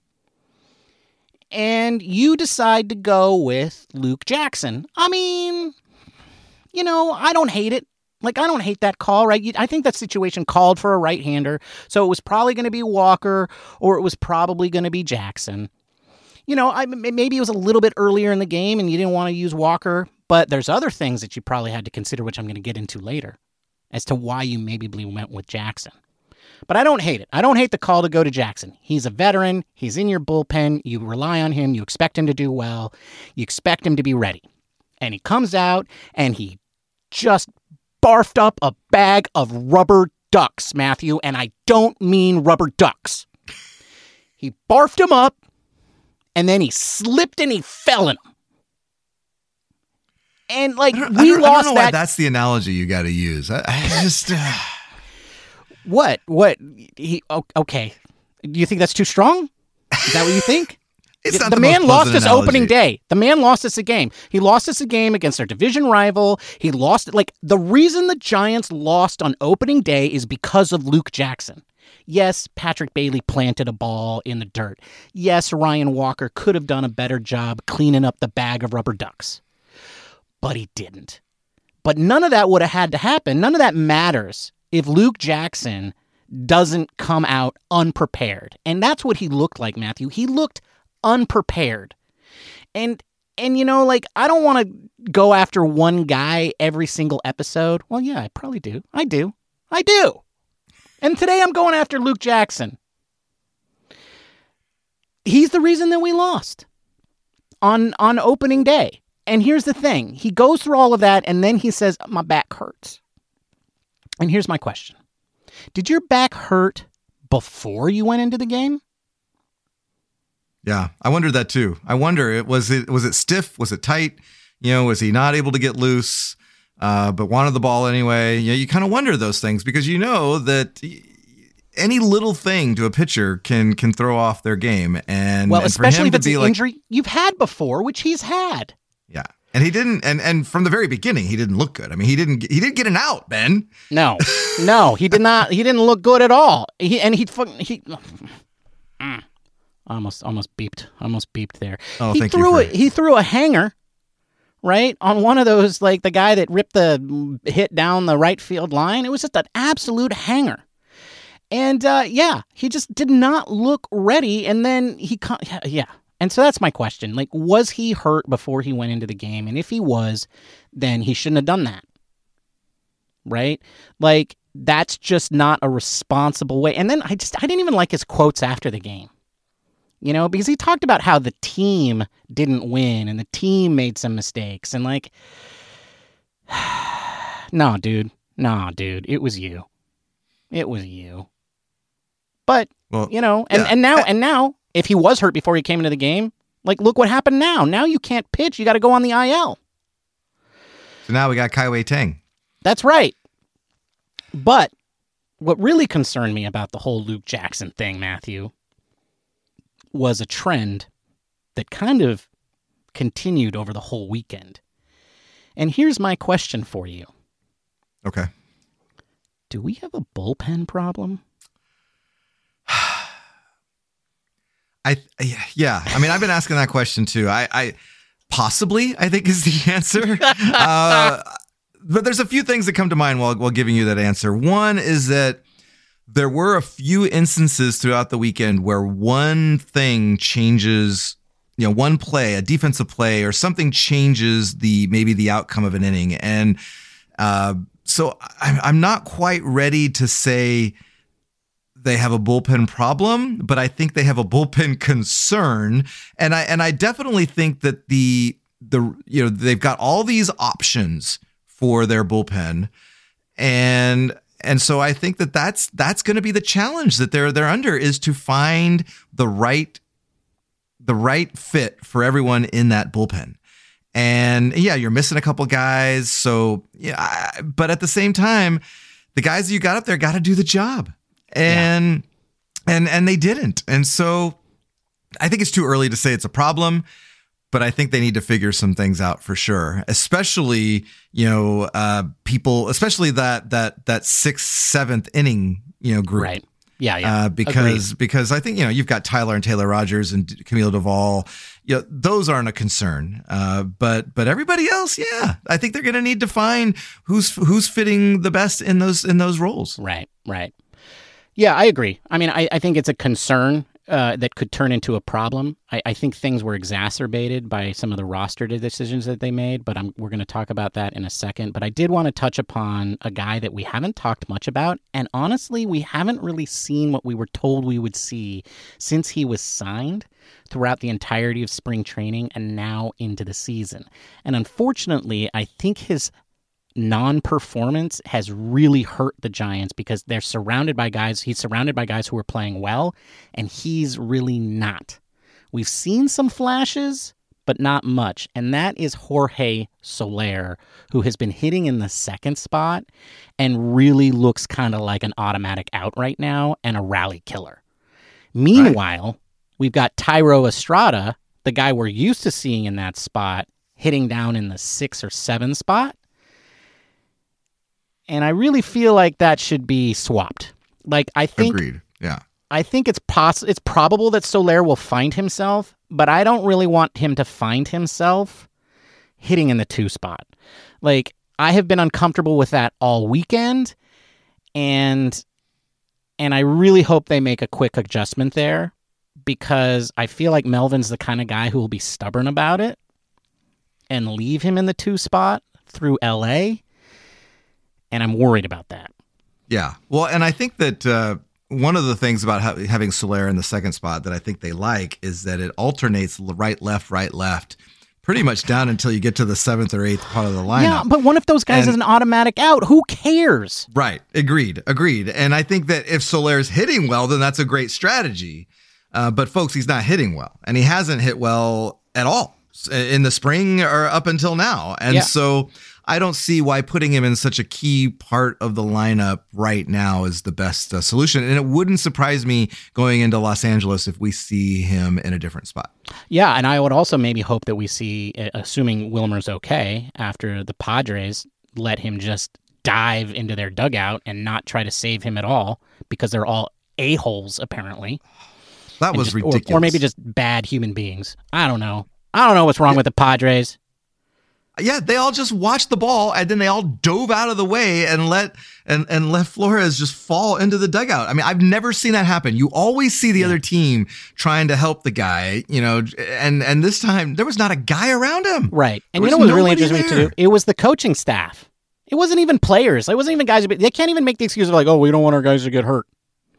And you decide to go with Luke Jackson. I mean, I don't hate it. I don't hate that call, right? I think that situation called for a right-hander, so it was probably going to be Walker or it was probably going to be Jackson. Maybe it was a little bit earlier in the game and you didn't want to use Walker, but there's other things that you probably had to consider, which I'm going to get into later, as to why you maybe went with Jackson. But I don't hate it. I don't hate the call to go to Jackson. He's a veteran. He's in your bullpen. You rely on him. You expect him to do well. You expect him to be ready. And he comes out and he just barfed up a bag of rubber ducks, Matthew, and I don't mean rubber ducks. He barfed them up, and then he slipped and he fell in them. And I don't know why that's the analogy you got to use. I just What? Okay. Do you think that's too strong? Is that what you think? It's not the man lost us opening day. The man lost us a game. He lost us a game against our division rival. He lost the reason the Giants lost on opening day is because of Luke Jackson. Yes, Patrick Bailey planted a ball in the dirt. Yes, Ryan Walker could have done a better job cleaning up the bag of rubber ducks. But he didn't. But none of that would have had to happen. None of that matters if Luke Jackson doesn't come out unprepared. And that's what he looked like, Matthew. He looked unprepared. And I don't want to go after one guy every single episode. Well, yeah, I probably do. I do. And today I'm going after Luke Jackson. He's the reason that we lost on opening day. And here's the thing. He goes through all of that, and then he says, my back hurts. And here's my question. Did your back hurt before you went into the game? Yeah, I wondered that too. I wonder, was it stiff? Was it tight? Was he not able to get loose, but wanted the ball anyway? You kind of wonder those things because that any little thing to a pitcher can throw off their game. And especially if it's an injury you've had before, which he's had. Yeah. And he didn't, and from the very beginning, he didn't look good. I mean, he didn't get an out, Ben. No, he did not. He didn't look good at all. He almost beeped there. Oh, He threw a hanger, right, on one of those, the guy that ripped the hit down the right field line. It was just an absolute hanger. And he just did not look ready. And then yeah. And so that's my question. Was he hurt before he went into the game? And if he was, then he shouldn't have done that. Right? That's just not a responsible way. And then I didn't even like his quotes after the game. Because he talked about how the team didn't win and the team made some mistakes. And no, dude, it was you. It was you. But, and now, if he was hurt before he came into the game, look what happened now. Now you can't pitch. You got to go on the IL. So now we got Kai-Wei Teng. That's right. But what really concerned me about the whole Luke Jackson thing, Matthew, was a trend that kind of continued over the whole weekend. And here's my question for you. Okay. Do we have a bullpen problem? Yeah. I mean, I've been asking that question too. I possibly, I think, is the answer. But there's a few things that come to mind while giving you that answer. One is that there were a few instances throughout the weekend where one thing changes, one play, a defensive play, or something changes maybe the outcome of an inning. And so I'm not quite ready to say they have a bullpen problem, but I think they have a bullpen concern. And I definitely think that they've got all these options for their bullpen. And And so I think that's going to be the challenge that they're under, is to find the right fit for everyone in that bullpen. And yeah, you're missing a couple guys. So yeah, but at the same time, the guys that you got up there got to do the job, and they didn't. And so I think it's too early to say it's a problem, but I think they need to figure some things out for sure. Especially, people, especially that sixth, seventh inning, group. Right. Yeah. Because I think, you've got Tyler and Taylor Rogers and Camilo Duvall. Those aren't a concern. But everybody else, yeah, I think they're going to need to find who's fitting the best in those roles. Right. Yeah, I agree. I mean, I think it's a concern that could turn into a problem. I think things were exacerbated by some of the roster decisions that they made, but we're going to talk about that in a second. But I did want to touch upon a guy that we haven't talked much about, and honestly, we haven't really seen what we were told we would see since he was signed throughout the entirety of spring training and now into the season. And unfortunately, I think his non-performance has really hurt the Giants because he's surrounded by guys who are playing well, and he's really not. We've seen some flashes, but not much, and that is Jorge Soler, who has been hitting in the second spot and really looks kind of like an automatic out right now and a rally killer. Meanwhile, we've got Thairo Estrada, the guy we're used to seeing in that spot, hitting down in the 6 or 7 spot. And I really feel like that should be swapped. I think Agreed. Yeah. I think it's probable that Soler will find himself, but I don't really want him to find himself hitting in the 2 spot. I have been uncomfortable with that all weekend, and I really hope they make a quick adjustment there, because I feel like Melvin's the kind of guy who will be stubborn about it and leave him in the 2 spot through LA. And I'm worried about that. Yeah. Well, and I think that one of the things about having Soler in the second spot that I think they like is that it alternates right, left, pretty much down until you get to the 7th or 8th part of the lineup. Yeah, but one of those guys is an automatic out. Who cares? Right. Agreed. And I think that if Soler's hitting well, then that's a great strategy. But folks, he's not hitting well, and he hasn't hit well at all in the spring or up until now. And so I don't see why putting him in such a key part of the lineup right now is the best solution. And it wouldn't surprise me going into Los Angeles if we see him in a different spot. Yeah, and I would also maybe hope that we see, assuming Wilmer's okay, after the Padres let him just dive into their dugout and not try to save him at all, because they're all a-holes, apparently. That was ridiculous. Or maybe just bad human beings. I don't know what's wrong with the Padres. Yeah, they all just watched the ball, and then they all dove out of the way and let Flores just fall into the dugout. I mean, I've never seen that happen. You always see the other team trying to help the guy, and this time there was not a guy around him. Right. And what was really interesting to do? It was the coaching staff. It wasn't even players. It wasn't even guys. They can't even make the excuse of we don't want our guys to get hurt.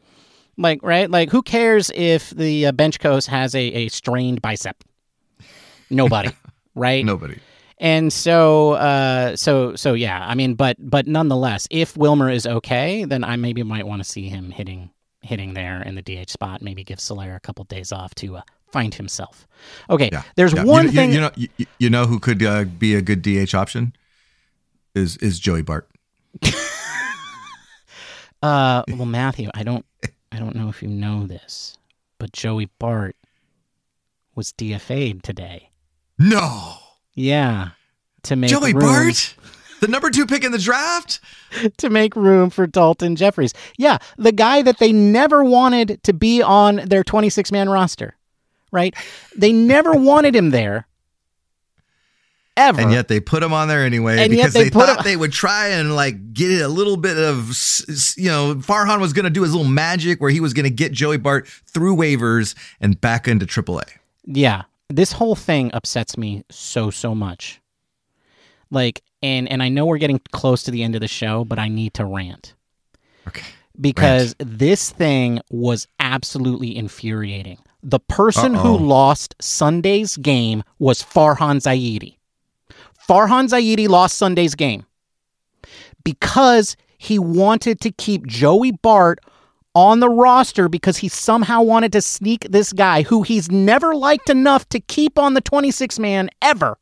Right? Who cares if the bench coach has a strained bicep? Nobody. Right? Nobody. And so yeah. I mean, but nonetheless, if Wilmer is okay, then I maybe might want to see him hitting there in the DH spot. Maybe give Soler a couple days off to find himself. Okay, yeah, there's one thing. You know who could be a good DH option is Joey Bart. Well, Matthew, I don't know if you know this, but Joey Bart was DFA'd today. No. Yeah. To make Joey Bart? The number 2 pick in the draft? To make room for Dalton Jeffries. Yeah, the guy that they never wanted to be on their 26-man roster, right? They never wanted him there, ever. And yet they put him on there anyway, because they thought they would try and get a little bit of, Farhan was going to do his little magic where he was going to get Joey Bart through waivers and back into AAA. Yeah. This whole thing upsets me so much. And I know we're getting close to the end of the show, but I need to rant. Okay. Because this thing was absolutely infuriating. The person who lost Sunday's game was Farhan Zaidi. Farhan Zaidi lost Sunday's game because He wanted to keep Joey Bart on the roster because he somehow wanted to sneak this guy who he's never liked enough to keep on the 26-man ever.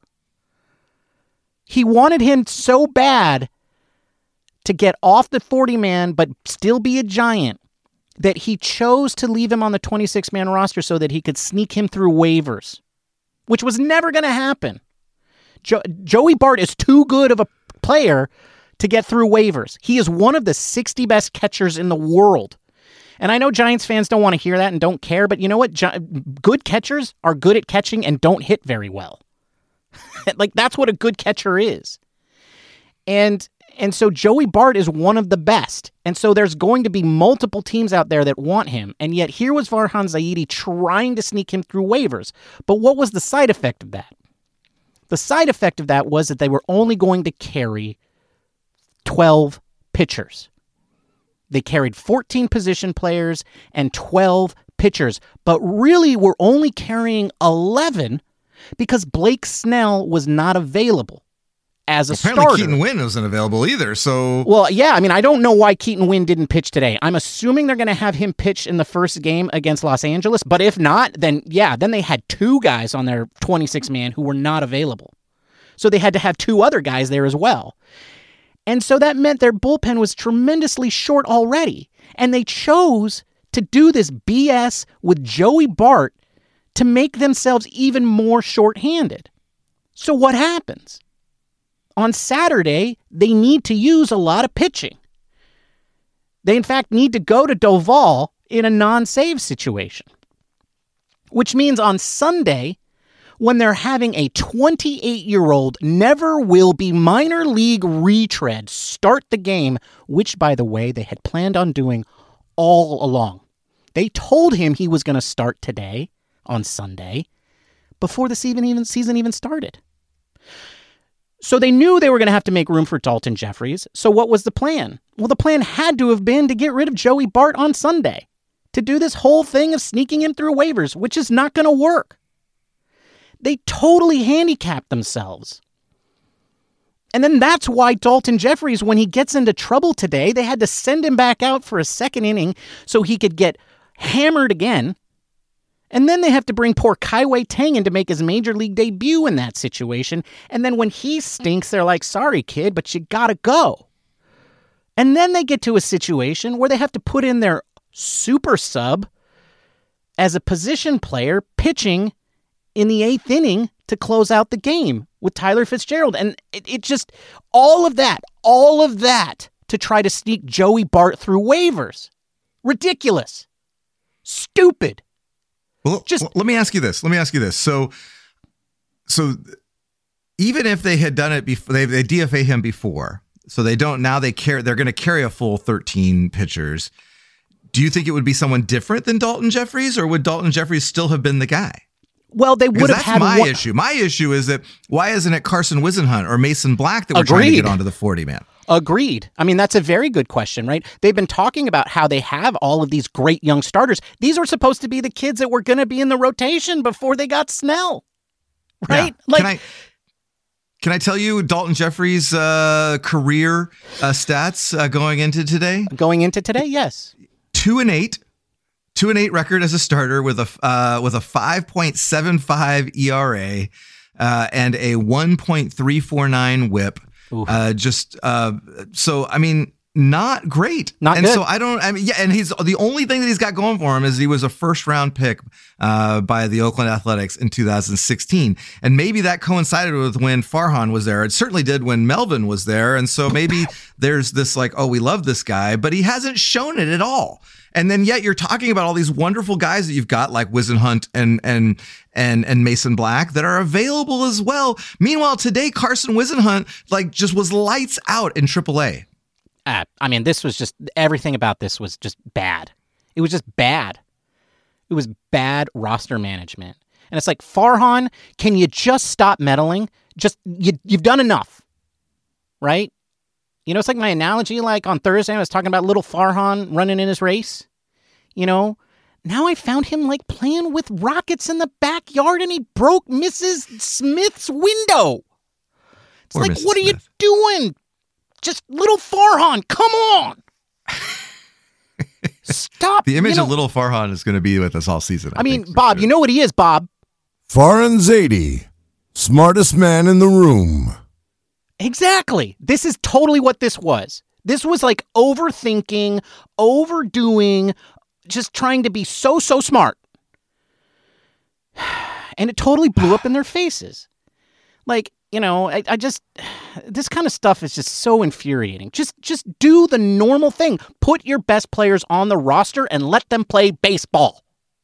He wanted him so bad to get off the 40-man but still be a Giant that he chose to leave him on the 26-man roster so that he could sneak him through waivers, which was never going to happen. Joey Bart is too good of a player to get through waivers. He is one of the 60 best catchers in the world. And I know Giants fans don't want to hear that and don't care, but you know what? Good catchers are good at catching and don't hit very well. Like, that's what a good catcher is. And so Joey Bart is one of the best. And so there's going to be multiple teams out there that want him. And yet here was Farhan Zaidi trying to sneak him through waivers. But what was the side effect of that? The side effect of that was that they were only going to carry 12 pitchers. They carried 14 position players and 12 pitchers, but really were only carrying 11 because Blake Snell was not available as a Apparently starter. Keaton Winn wasn't available either, so... Well, yeah, I mean, I don't know why Keaton Winn didn't pitch today. I'm assuming they're going to have him pitch in the first game against Los Angeles, but if not, then they had two guys on their 26-man who were not available. So they had to have two other guys there as well. And so that meant their bullpen was tremendously short already. And they chose to do this BS with Joey Bart to make themselves even more shorthanded. So what happens? On Saturday, they need to use a lot of pitching. They, in fact, need to go to Doval in a non-save situation. Which means on Sunday, when they're having a 28-year-old never-will-be minor league retread start the game, which, by the way, they had planned on doing all along. They told him he was going to start today, on Sunday, before the season even started. So they knew they were going to have to make room for Dalton Jeffries. So what was the plan? Well, the plan had to have been to get rid of Joey Bart on Sunday, to do this whole thing of sneaking him through waivers, which is not going to work. They totally handicapped themselves. And then that's why Dalton Jeffries, when he gets into trouble today, they had to send him back out for a second inning so he could get hammered again. And then they have to bring poor Kaiwei Tang in to make his major league debut in that situation. And then when he stinks, they're like, sorry, kid, but you gotta go. And then they get to a situation where they have to put in their super sub as a position player pitching in the 8th inning to close out the game with Tyler Fitzgerald. And it just, all of that to try to sneak Joey Bart through waivers. Ridiculous. Stupid. Well, let me ask you this. So even if they had done it before, they DFA him before, so they don't, now they're going to carry a full 13 pitchers. Do you think it would be someone different than Dalton Jeffries, or would Dalton Jeffries still have been the guy? Well, they would have had my issue. My issue is that why isn't it Carson Whisenhunt or Mason Black that we're trying to get onto the 40-man? Agreed. I mean, that's a very good question, right? They've been talking about how they have all of these great young starters. These were supposed to be the kids that were going to be in the rotation before they got Snell, right? Yeah. Can I tell you Dalton Jeffries' career stats going into today? Going into today, yes. 2-8 record as a starter with a 5.75 ERA and a 1.349 WHIP. So I mean, not great. Not good. So and he's the only thing that he's got going for him is he was a first round pick by the Oakland Athletics in 2016. And maybe that coincided with when Farhan was there. It certainly did when Melvin was there. And so maybe there's this like, oh, we love this guy, but he hasn't shown it at all. And then yet you're talking about all these wonderful guys that you've got like Whisenhunt and Mason Black that are available as well. Meanwhile, today Carson Whisenhunt like just was lights out in AAA. I mean, this was just, everything about this was just bad. It was just bad. It was bad roster management. And it's like, Farhan, can you just stop meddling? Just, you've done enough, right? You know, it's like my analogy, like on Thursday, I was talking about little Farhan running in his race. You know, now I found him like playing with rockets in the backyard and he broke Mrs. Smith's window. It's like, what are you doing, Just little Farhan, come on. Stop. The image of little Farhan is going to be with us all season. I mean, Bob, sure. You know what he is, Bob. Farhan Zaidi, smartest man in the room. Exactly. This is totally what this was. This was like overthinking, overdoing, just trying to be so smart. And it totally blew up in their faces. Like, you know, I just, this kind of stuff is just so infuriating. Just do the normal thing. Put your best players on the roster and let them play baseball.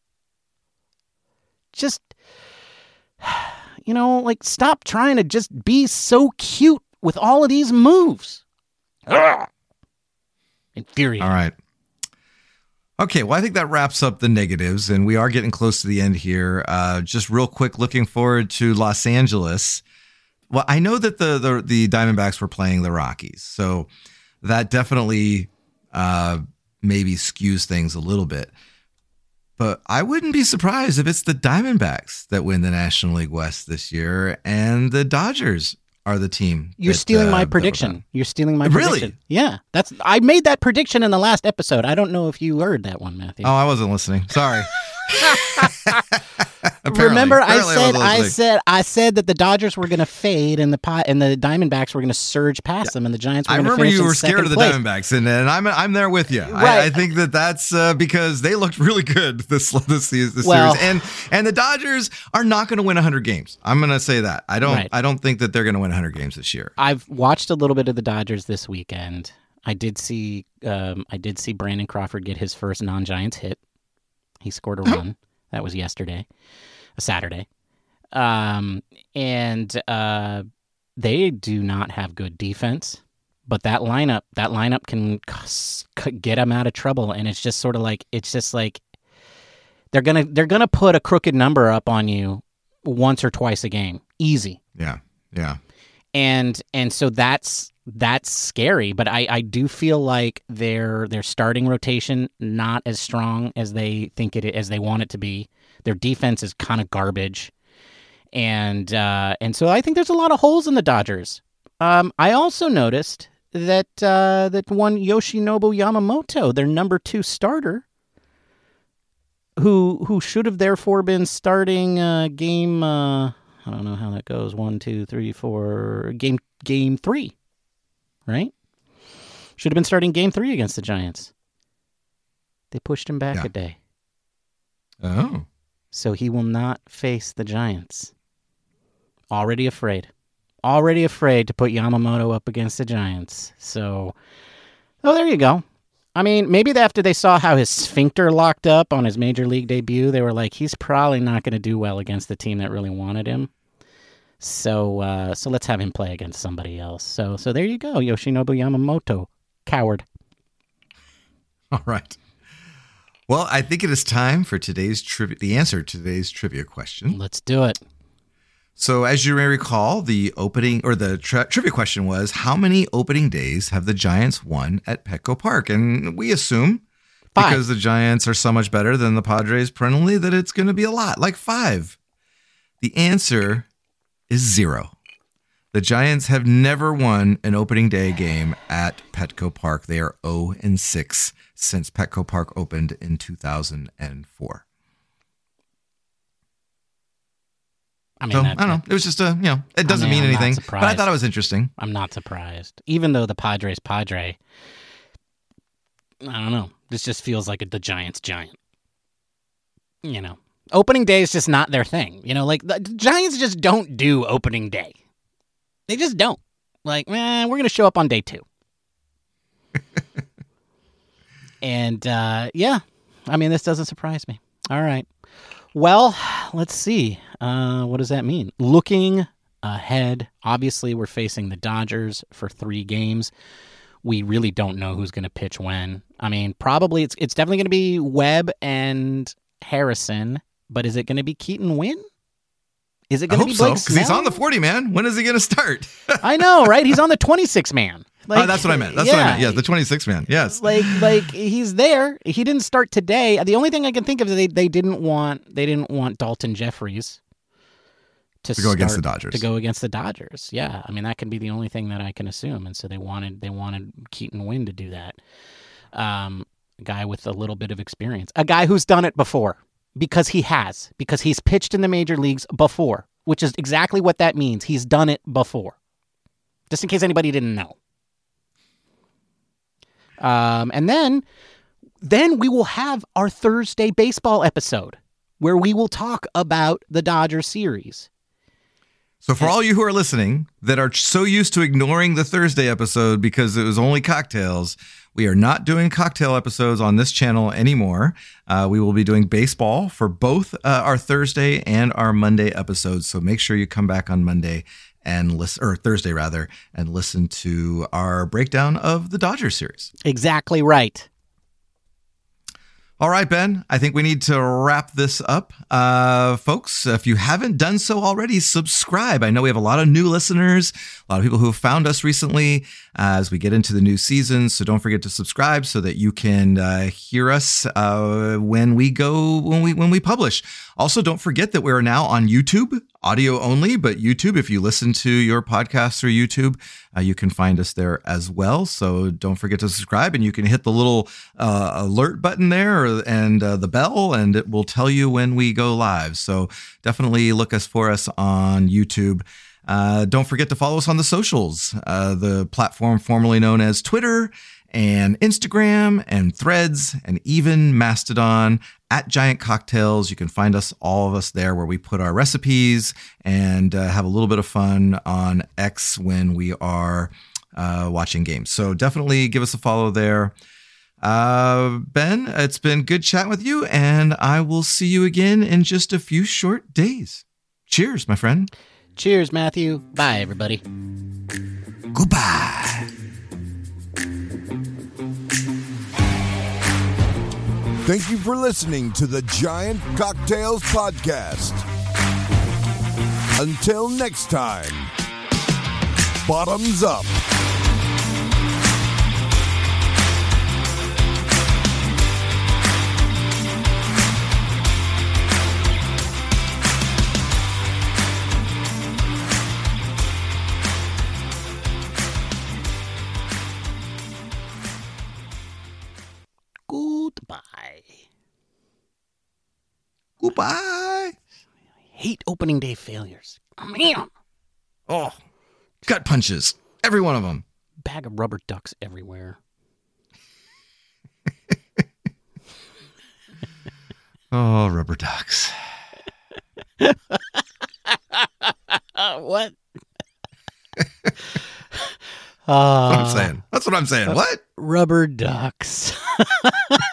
Just, you know, like, stop trying to just be so cute with all of these moves. Ugh. Infuriating. All right. Okay, well, I think that wraps up the negatives, and we are getting close to the end here. Just real quick, looking forward to Los Angeles. Well, I know that the Diamondbacks were playing the Rockies, so that definitely maybe skews things a little bit. But I wouldn't be surprised if it's the Diamondbacks that win the National League West this year, and the Dodgers are the team. You're stealing my prediction. You're stealing my prediction. Really? Yeah. I made that prediction in the last episode. I don't know if you heard that one, Matthew. Oh, I wasn't listening. Sorry. Remember, I said that the Dodgers were going to fade and the Diamondbacks were going to surge past them, and the Giants were going to finish in second place. I remember you were scared of the Diamondbacks, and I'm there with you. Right. I think that's because they looked really good this series, and the Dodgers are not going to win 100 games. I'm going to say that. I don't think that they're going to win 100 games this year. I've watched a little bit of the Dodgers this weekend. I did see Brandon Crawford get his first non-Giants hit. He scored a run. That was yesterday, a Saturday. And they do not have good defense, but that lineup can get them out of trouble. And it's just sort of like, they're gonna put a crooked number up on you once or twice a game. Easy. Yeah. Yeah. And so that's scary, but I do feel like their starting rotation not as strong as they think as they want it to be. Their defense is kind of garbage, and so I think there's a lot of holes in the Dodgers. I also noticed that one Yoshinobu Yamamoto, their number 2 starter, who should have therefore been starting game. I don't know how that goes. 1, 2, 3, 4. Game 3. Right? Should have been starting game 3 against the Giants. They pushed him back a day. Oh. So he will not face the Giants. Already afraid to put Yamamoto up against the Giants. So, there you go. I mean, maybe after they saw how his sphincter locked up on his major league debut, they were like, he's probably not going to do well against the team that really wanted him. So let's have him play against somebody else. So there you go, Yoshinobu Yamamoto, coward. All right. Well, I think it is time for the answer to today's trivia question. Let's do it. So as you may recall, the trivia question was, how many opening days have the Giants won at Petco Park? And we assume, 5. because the Giants are so much better than the Padres perennially, that it's going to be a lot, like 5. The answer is 0. The Giants have never won an opening day game at Petco Park. They are 0-6 since Petco Park opened in 2004. I mean, so, I don't know. It was just it doesn't mean anything, but I thought it was interesting. I'm not surprised. Even though the Padre, I don't know. This just feels like the Giants giant. You know, opening day is just not their thing. You know, like the Giants just don't do opening day. They just don't. Like, we're going to show up on day 2. And, I mean, this doesn't surprise me. All right. Well, let's see. What does that mean? Looking ahead, obviously we're facing the Dodgers for 3 games. We really don't know who's going to pitch when. I mean, probably it's definitely going to be Webb and Harrison, but is it going to be Keaton Winn? Is it going to be Blake Snell? Because he's on the 40 man. When is he going to start? I know, right? He's on the 26 man. Like, that's what I meant. That's what I meant. Yeah, the 26 man. Yes. Like he's there. He didn't start today. The only thing I can think of is they didn't want Dalton Jeffries to go against the Dodgers. To go against the Dodgers. Yeah. I mean, that can be the only thing that I can assume. And so they wanted Keaton Winn to do that. A guy with a little bit of experience. A guy who's done it before. Because he's pitched in the major leagues before, which is exactly what that means. He's done it before. Just in case anybody didn't know. And then we will have our Thursday baseball episode where we will talk about the Dodgers series. So for all you who are listening that are so used to ignoring the Thursday episode because it was only cocktails, we are not doing cocktail episodes on this channel anymore. We will be doing baseball for both our Thursday and our Monday episodes. So make sure you come back on Monday and listen, or Thursday rather, and listen to our breakdown of the Dodgers series. Exactly right. All right, Ben, I think we need to wrap this up. Folks, if you haven't done so already, subscribe. I know we have a lot of new listeners, a lot of people who have found us recently as we get into the new season. So don't forget to subscribe so that you can hear us when we publish. Also, don't forget that we're now on YouTube, audio only, but YouTube, if you listen to your podcasts through YouTube, you can find us there as well. So don't forget to subscribe, and you can hit the little alert button there and the bell, and it will tell you when we go live. So definitely look for us on YouTube. Don't forget to follow us on the socials, the platform formerly known as Twitter and Instagram and Threads and even Mastodon at Giant Cocktails. You can find us, all of us there, where we put our recipes and have a little bit of fun on X when we are watching games. So definitely give us a follow there. Ben, it's been good chatting with you, and I will see you again in just a few short days. Cheers, my friend. Cheers, Matthew. Bye, everybody. Goodbye. Thank you for listening to the Giant Cocktails Podcast. Until next time, bottoms up. Goodbye. I hate opening day failures. Oh, man. Oh, gut punches. Every one of them. Bag of rubber ducks everywhere. Oh, rubber ducks. What? That's what I'm saying. That's what I'm saying. What? Rubber ducks.